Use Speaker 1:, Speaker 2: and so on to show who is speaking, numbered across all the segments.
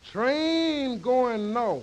Speaker 1: Train going north.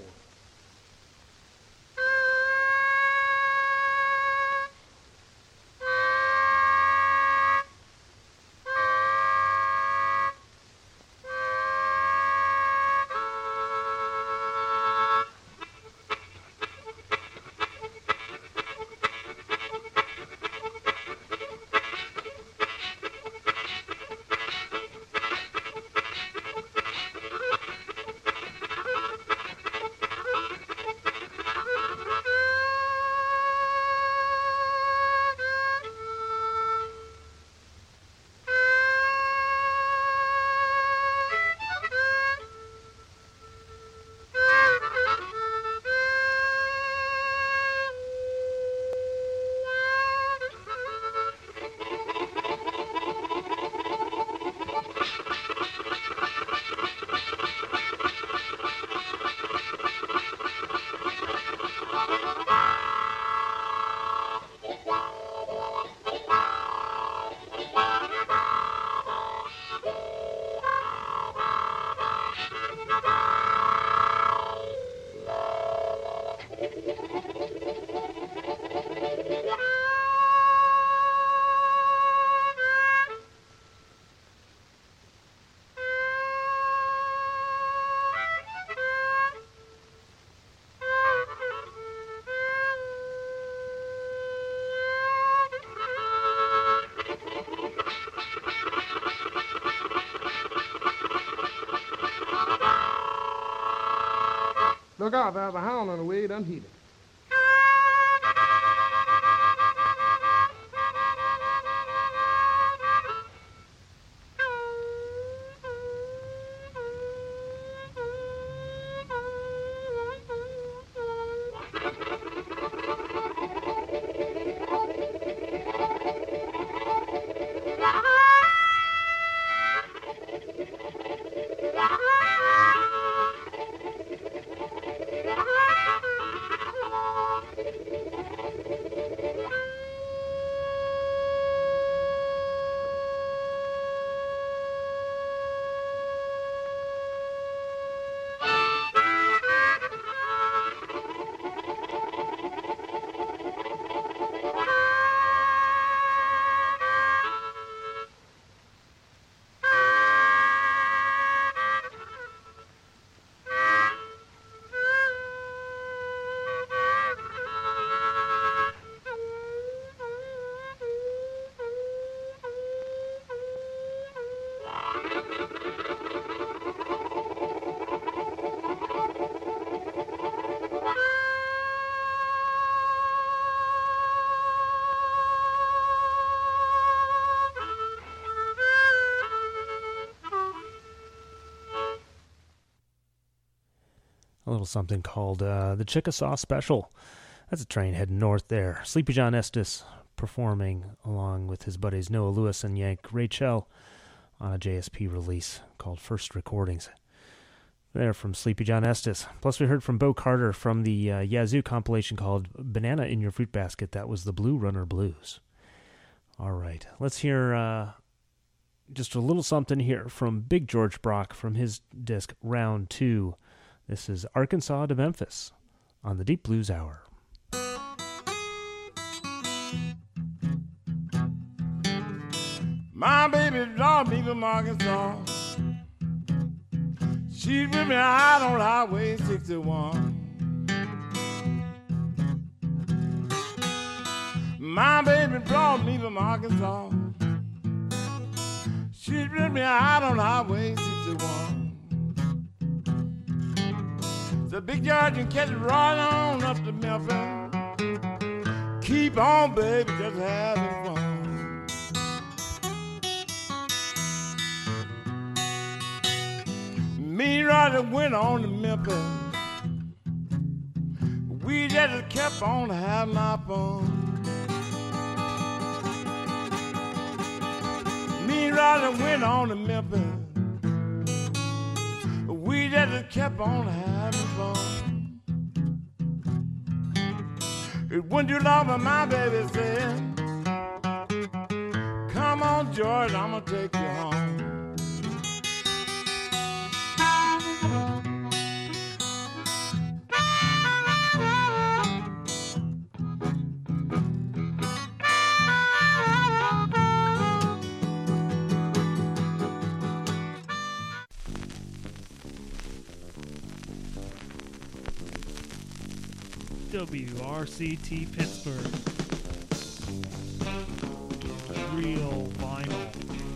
Speaker 1: Look out, there's a hound on the way, done heat it.
Speaker 2: A little something called the Chickasaw Special. That's a train heading north there. Sleepy John Estes performing along with his buddies Noah Lewis and Yank Rachel on a JSP release called First Recordings. There from Sleepy John Estes. Plus we heard from Bo Carter from the Yazoo compilation called Banana in Your Fruit Basket. That was the Blue Runner Blues. All right, let's hear just a little something here from Big George Brock from his disc Round 2. This is Arkansas to Memphis on the Deep Blues Hour.
Speaker 3: My baby brought me from Arkansas. She's with me out on Highway 61. My baby brought me from Arkansas. She's with me out on Highway 61. So Big George and catch it right on up to Memphis. Keep on, baby, just having fun. Me and Roger went on to Memphis. We just kept on having our fun. Me and Roger went on to Memphis. We just kept on having fun. It wasn't too long, but my baby said, come on, George, I'm gonna take you home.
Speaker 4: WRCT Pittsburgh. Real vinyl.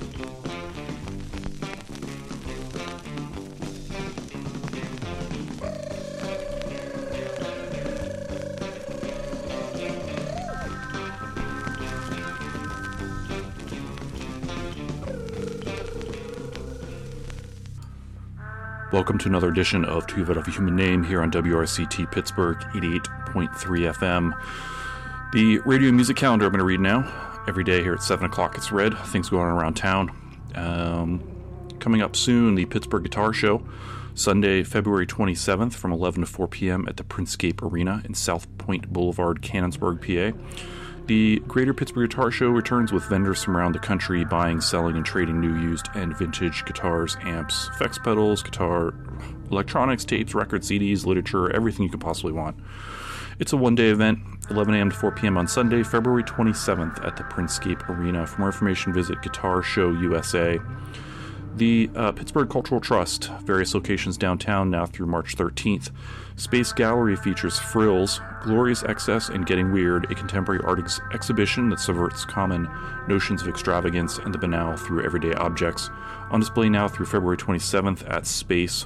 Speaker 5: Welcome to another edition of To Give It a Human Name here on WRCT Pittsburgh 88.3 FM. The radio music calendar I'm going to read now. Every day here at 7 o'clock it's read. Things going on around town. Coming up soon, the Pittsburgh Guitar Show. Sunday, February 27th from 11 to 4 p.m. at the Printscape Arena in South Point Boulevard, Canonsburg, PA. The Greater Pittsburgh Guitar Show returns with vendors from around the country buying, selling, and trading new, used, and vintage guitars, amps, effects pedals, guitar, electronics, tapes, records, CDs, literature, everything you could possibly want. It's a one-day event, 11 a.m. to 4 p.m. on Sunday, February 27th at the Printscape Arena. For more information, visit Guitar Show USA. The Pittsburgh Cultural Trust, various locations downtown now through March 13th. Space Gallery features Frills, Glorious Excess, and Getting Weird, a contemporary art exhibition that subverts common notions of extravagance and the banal through everyday objects. On display now through February 27th at Space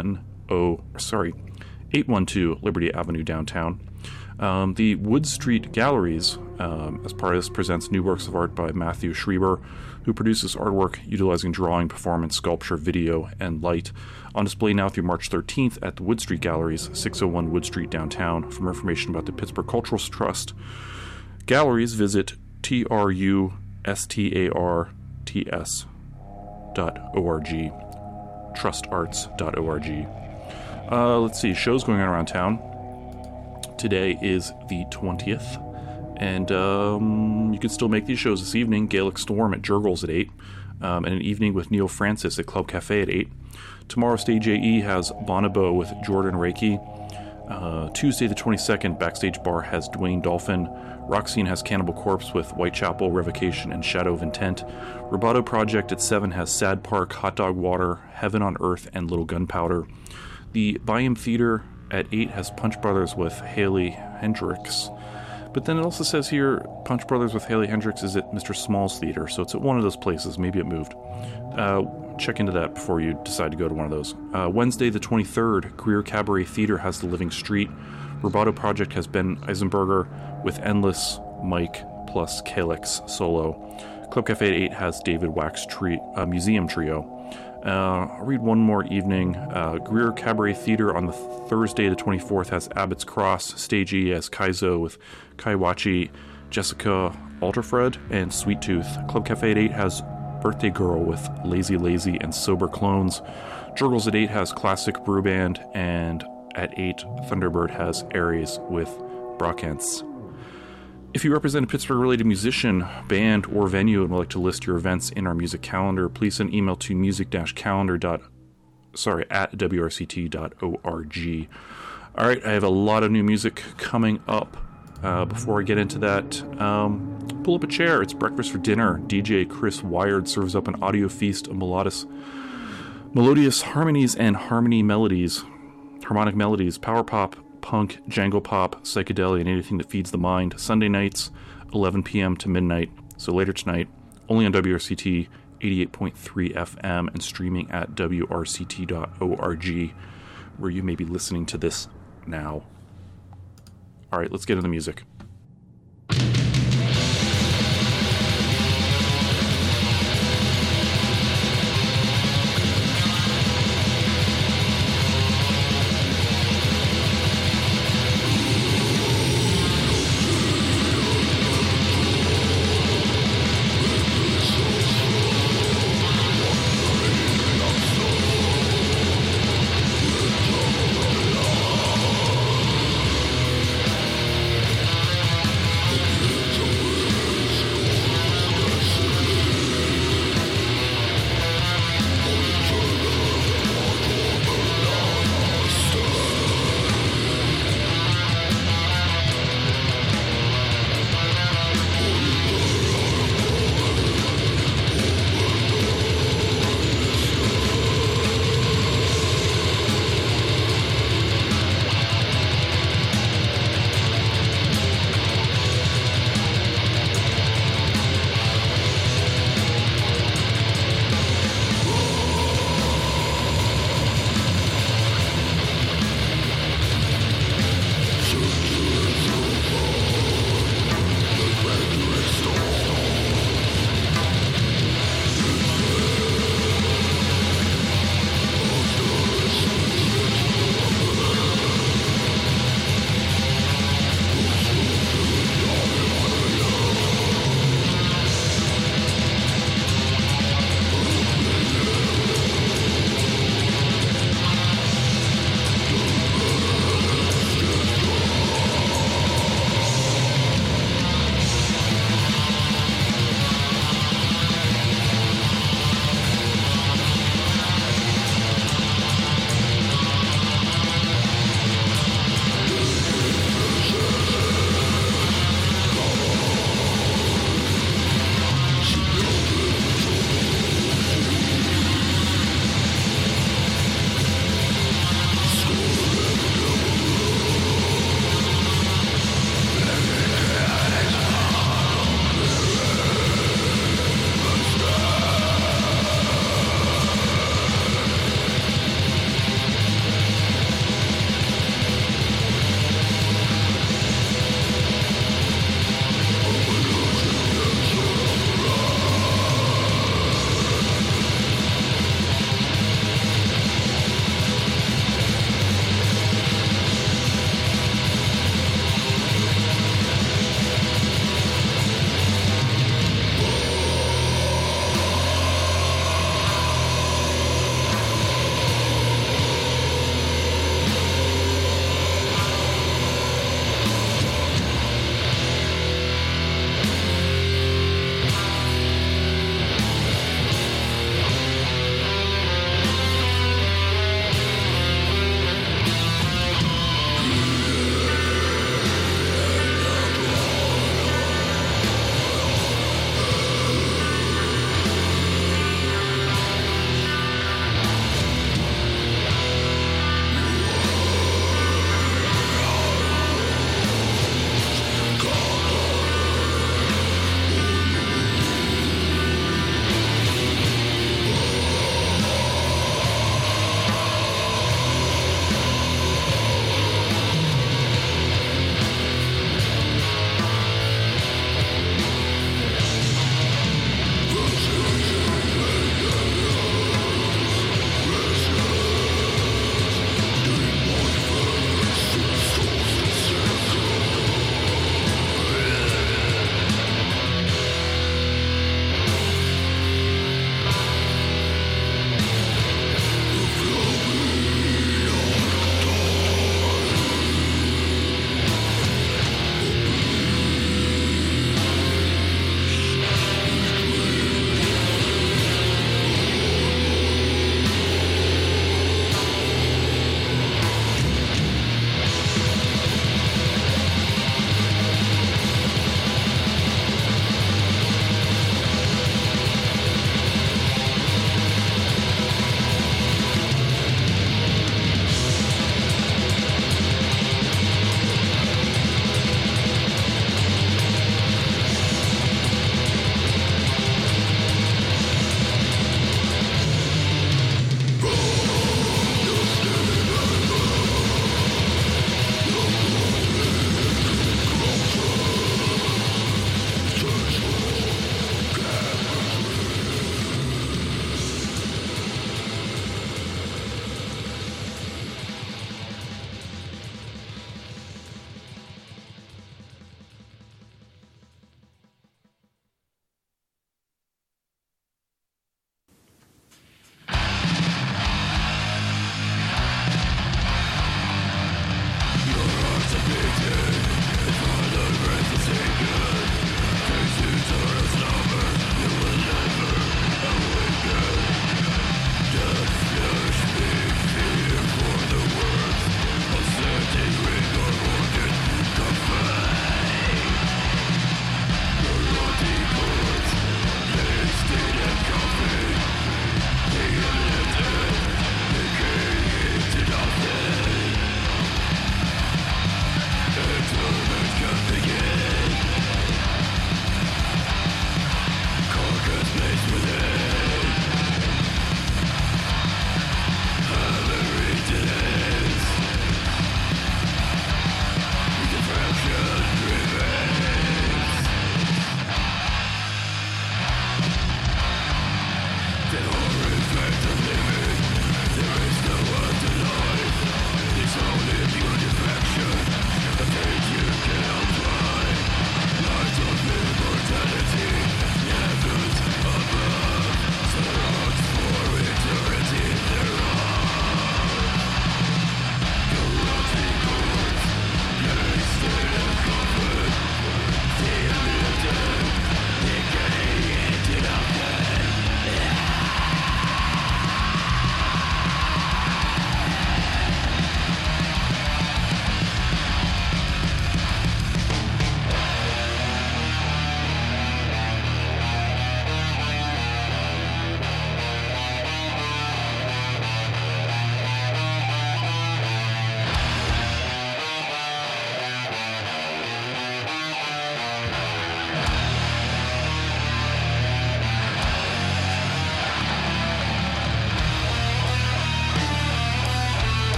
Speaker 5: 812 Liberty Avenue downtown. The Wood Street Galleries, as part of this, presents new works of art by Matthew Schreiber, who produces artwork utilizing drawing, performance, sculpture, video, and light. On display now through March 13th at the Wood Street Galleries, 601 Wood Street downtown. For more information about the Pittsburgh Cultural Trust Galleries, visit trustarts.org, trustarts.org. Let's see, shows going on around town. Today is the 20th, and you can still make these shows this evening. Gaelic Storm at Jurgles at 8, and an evening with Neil Francis at Club Cafe at 8. Tomorrow, Stage AE has Bonobo with Jordan Reiki. Tuesday the 22nd, Backstage Bar has Dwayne Dolphin. Rock Scene has Cannibal Corpse with Whitechapel, Revocation, and Shadow of Intent. Rubato Project at 7 has Sad Park, Hot Dog Water, Heaven on Earth, and Little Gunpowder. The Byam Theater at 8 has Punch Brothers with Haley Hendricks. But then it also says here, Punch Brothers with Haley Hendricks is at Mr. Small's Theater, so it's at one of those places. Maybe it moved. Check into that before you decide to go to one of those. Wednesday the 23rd, Greer Cabaret Theater has The Living Street. Rubato Project has Ben Eisenberger with Endless, Mike, plus Calyx solo. Club Cafe at 8 has David Wax Museum Trio. I'll read one more evening. Greer Cabaret Theater on the Thursday the 24th has Abbott's Cross. Stage E has Kaizo with Kaiwachi, Jessica Alterfred, and Sweet Tooth. Club Cafe at 8 has Birthday Girl with Lazy Lazy and Sober Clones. Jurgles at 8 has Classic Brew Band, and at 8 Thunderbird has Aries with Brockents. If you represent a Pittsburgh-related musician, band, or venue and would like to list your events in our music calendar, please send email to music-calendar@wrct.org. All right, I have a lot of new music coming up. Before I get into that, pull up a chair. It's breakfast for dinner. DJ Chris Wired serves up an audio feast of melodious harmonies and harmonic melodies, power pop, punk, jangle pop, psychedelia, and anything that feeds the mind. Sunday nights, 11 p.m. to midnight, so later tonight, only on WRCT 88.3 FM and streaming at wrct.org, where you may be listening to this now. All right, let's get into the music.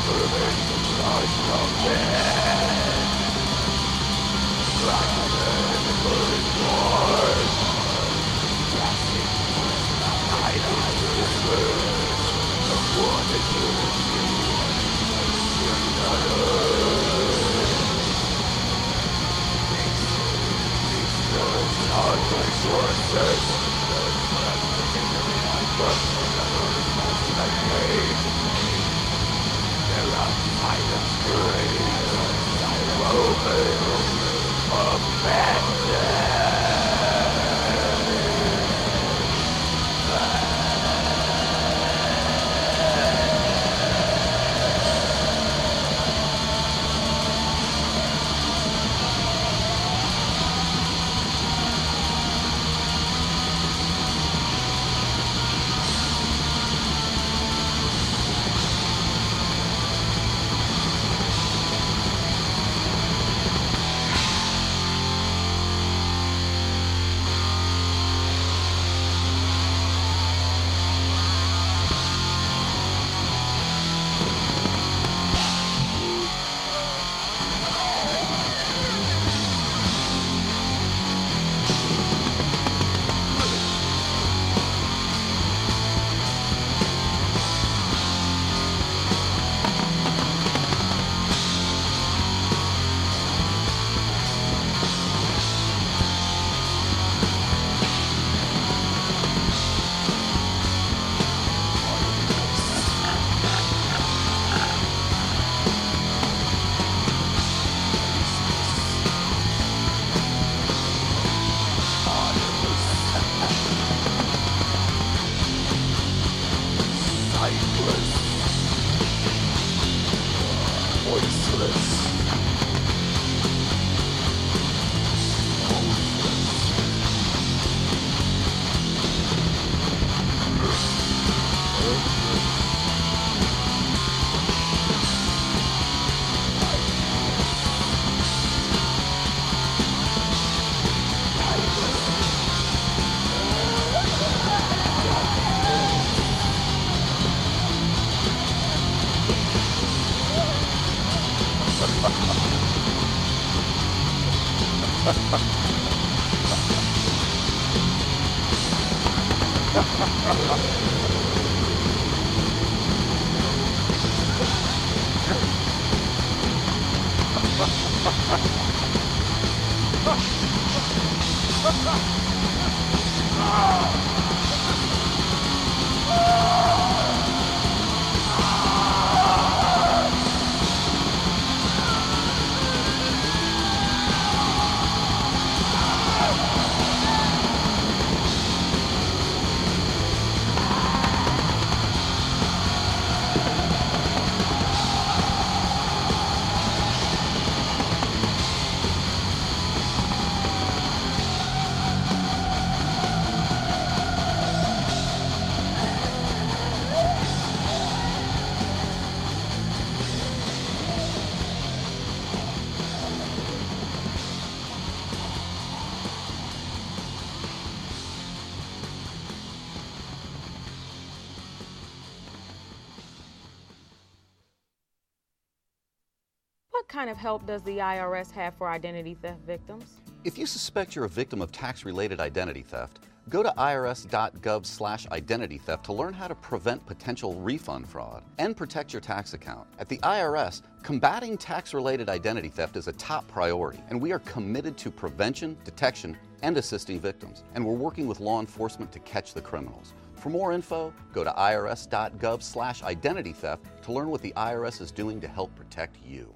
Speaker 6: What kind of help does the IRS have for identity theft victims?
Speaker 7: If you suspect you're a victim of tax-related identity theft, go to irs.gov/identity theft to learn how to prevent potential refund fraud and protect your tax account. At the IRS, combating tax-related identity theft is a top priority, and we are committed to prevention, detection, and assisting victims. And we're working with law enforcement to catch the criminals. For more info, go to irs.gov/identity theft to learn what the IRS is doing to help protect you.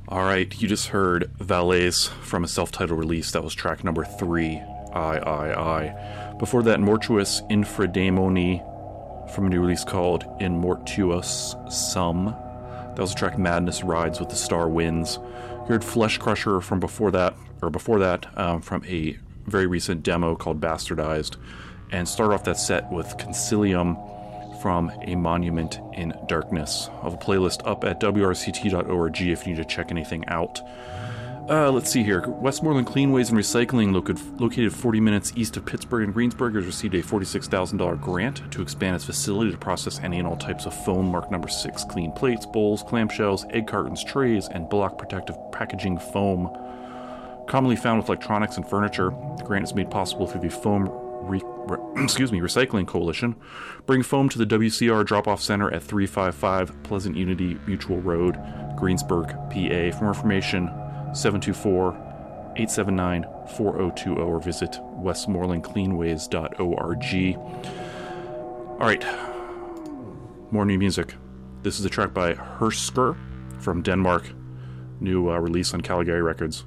Speaker 5: All right, you just heard Valets from a self-titled release. That was track number 3, I. Before that, Mortuus Infrademoni from a new release called In Mortuus Sum. That was the track Madness Rides with the Star Winds. You heard Flesh Crusher from before that from a very recent demo called Bastardized. And start off that set with Concilium from A Monument in Darkness. I have a playlist up at wrct.org if you need to check anything out. Let's see here. Westmoreland Cleanways and Recycling, located 40 minutes east of Pittsburgh and Greensburg, has received a $46,000 grant to expand its facility to process any and all types of foam marked number 6 clean plates, bowls, clamshells, egg cartons, trays, and block protective packaging foam. Commonly found with electronics and furniture, the grant is made possible through the Foam Recycling Coalition. Bring foam to the WCR Drop-Off Center at 355 Pleasant Unity Mutual Road, Greensburg, PA. For more information, 724-879-4020 or visit westmorelandcleanways.org. Alright, more new music. This is a track by Hersker from Denmark, new release on Caligari Records.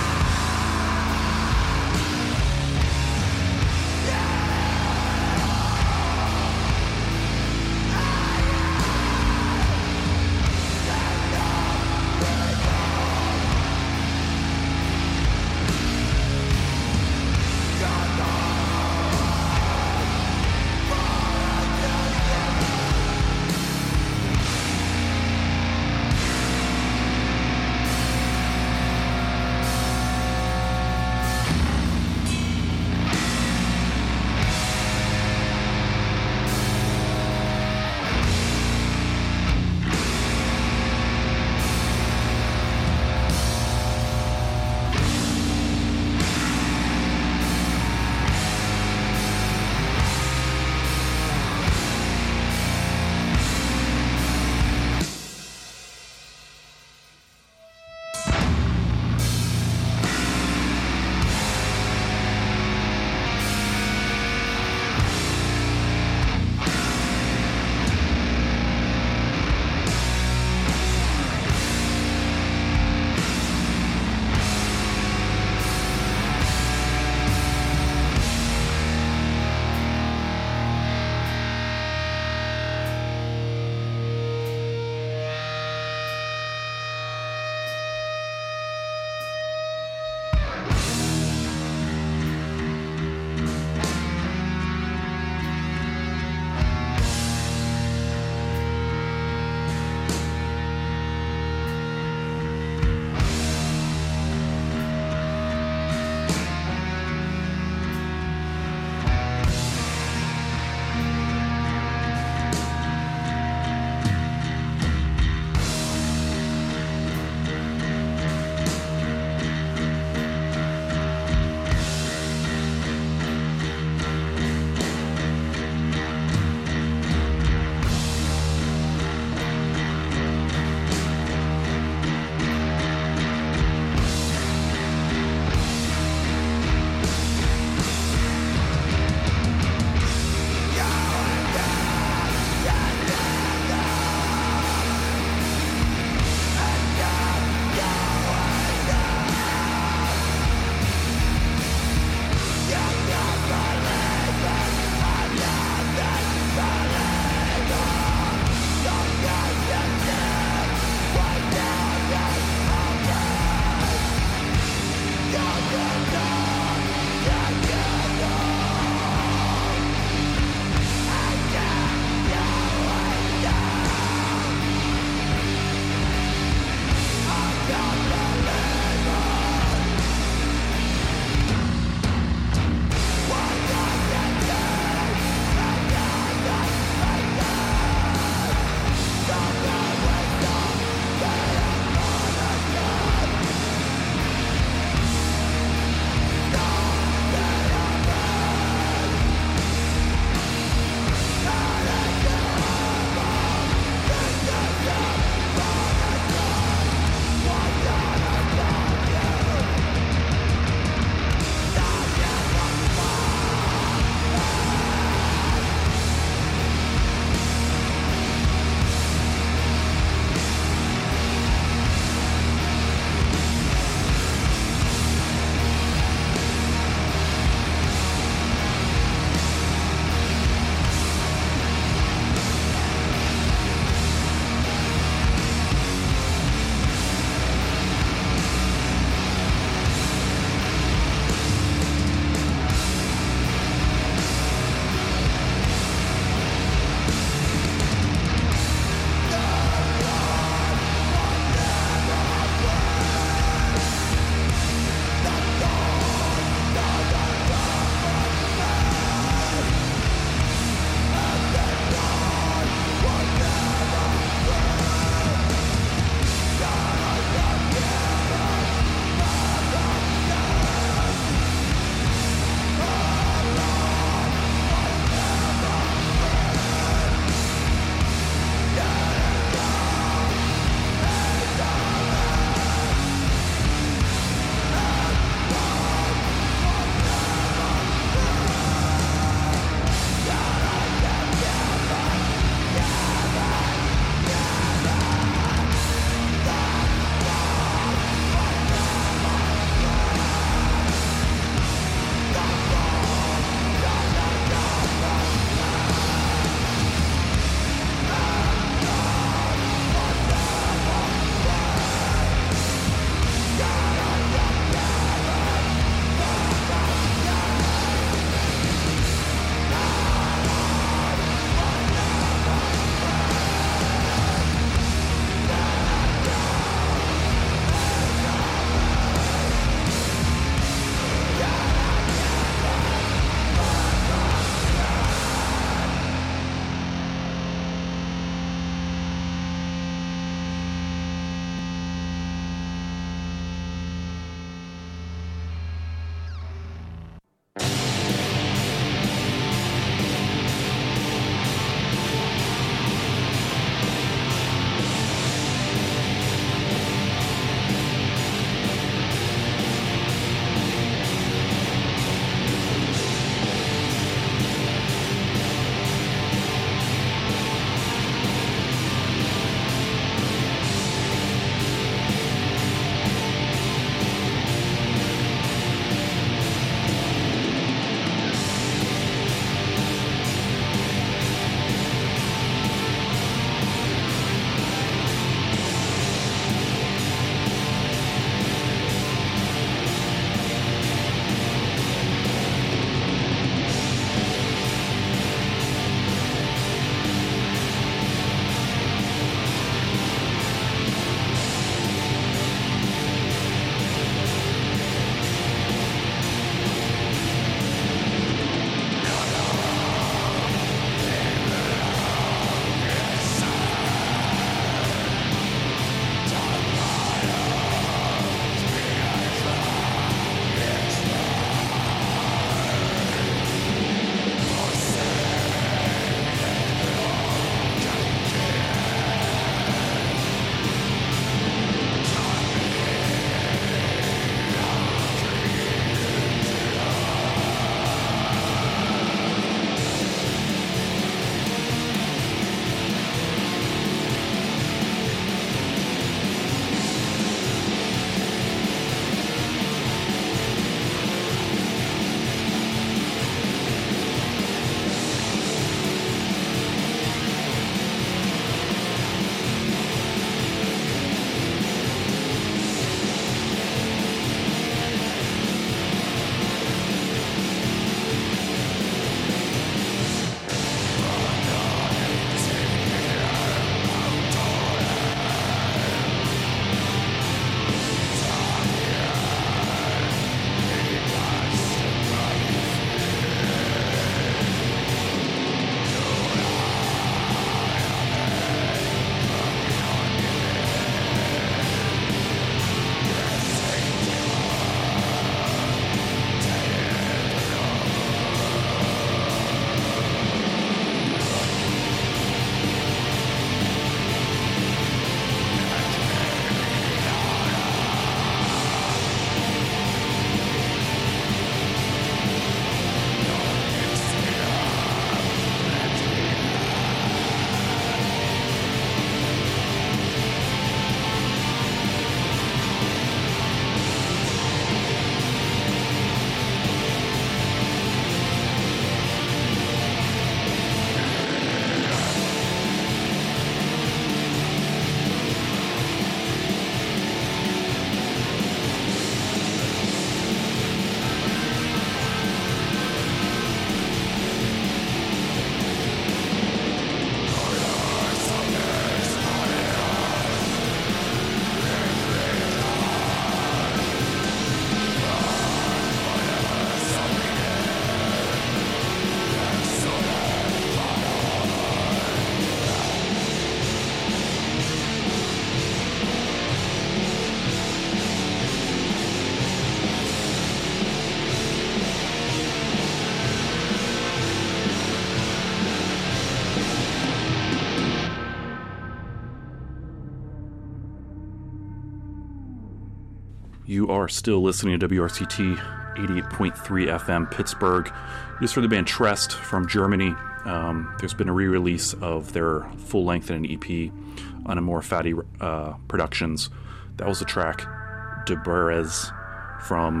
Speaker 5: You are still listening to WRCT 88.3 FM Pittsburgh. You just heard the band Trest from Germany. There's been a re-release of their full-length and an EP on Amor Fati Productions. That was the track De Beres from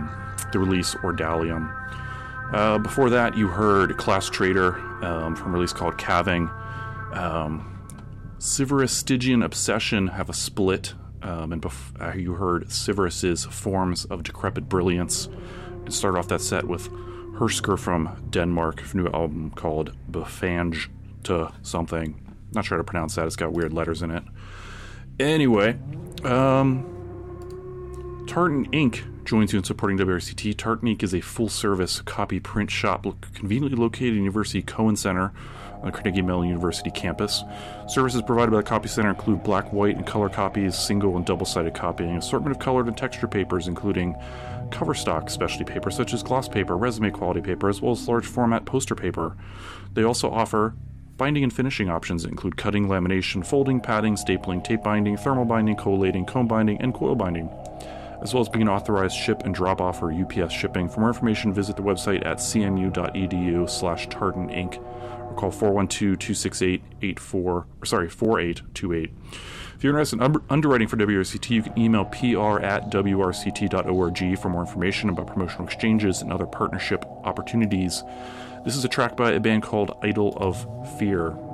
Speaker 5: the release Ordalium. Before that, you heard Class Trader from a release called Calving. Sivaris Stygian Obsession have a split, and you heard Sivaris's Forms of Decrepit Brilliance. And started off that set with Hersker from Denmark, a new album called Befange to something. Not sure how to pronounce that, it's got weird letters in it. Anyway, Tartan Inc. joins you in supporting WRCT. Tartan Ink is a full-service copy print shop conveniently located in University Cohen Center on the Carnegie Mellon University campus. Services provided by the Copy Center include black, white, and color copies, single and double-sided copying, assortment of colored and texture papers, including cover stock specialty paper such as gloss paper, resume quality paper, as well as large format poster paper. They also offer binding and finishing options that include cutting, lamination, folding, padding, stapling, tape binding, thermal binding, collating, comb binding, and coil binding, as well as being authorized ship and drop-off or UPS shipping. For more information, visit the website at cmu.edu/tartanink or call 412-268-4828. If you're interested in underwriting for WRCT, you can email pr@wrct.org for more information about promotional exchanges and other partnership opportunities. This is a track by a band called Idol of Fear.